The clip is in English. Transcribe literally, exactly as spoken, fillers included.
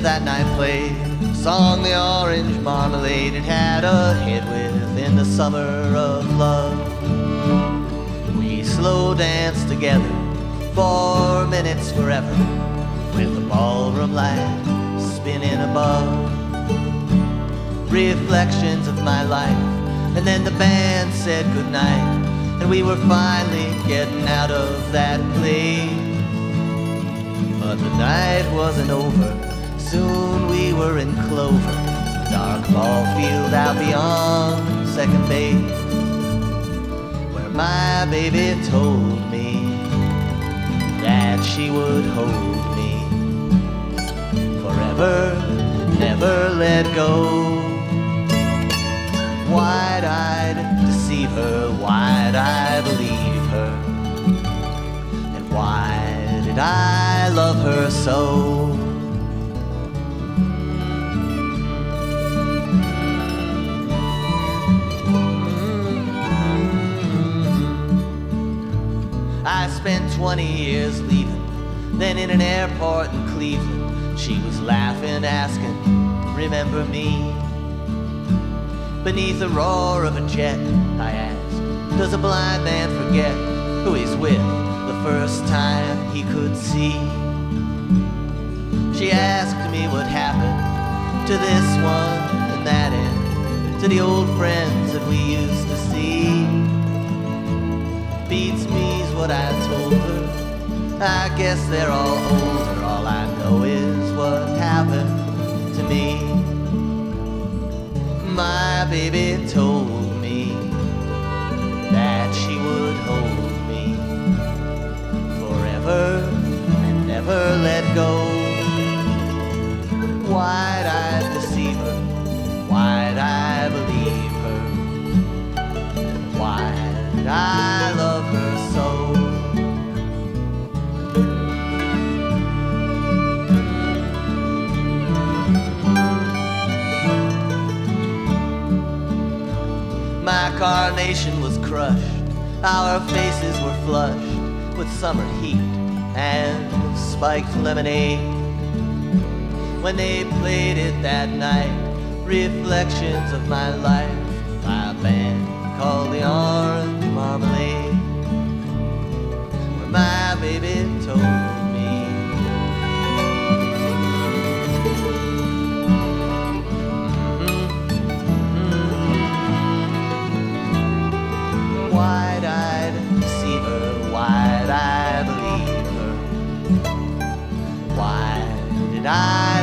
that night played a song, the Orange Marmalade. It had a hit within the summer of love. We slow danced together, four minutes forever, with the ballroom light spinning above. Reflections of my life, and then the band said goodnight, and we were finally getting out of that place. But the night wasn't over, soon we were in clover, dark ball field out beyond second base, where my baby told me that she would hold me forever, never let go. Wide-eyed deceiver, why'd I believe her? And why did I love her so? I spent twenty years leaving, then in an airport in Cleveland, she was laughing, asking, remember me? Beneath the roar of a jet, I asked, does a blind man forget who he's with the first time he could see? She asked me what happened to this one and that end, to the old friends that we used to see. Beats me's what I told her, I guess they're all older. All I know is what happened to me. My baby told me that she would hold me forever and never let go. Why'd I deceive her? Why'd I believe her? Why'd I love her so? My carnation was crushed, our faces were flushed with summer heat and spiked lemonade. When they played it that night, reflections of my life, by a band called the Orange Marmalade, where my baby told me wide-eyed deceiver, why'd I believe her? Why did I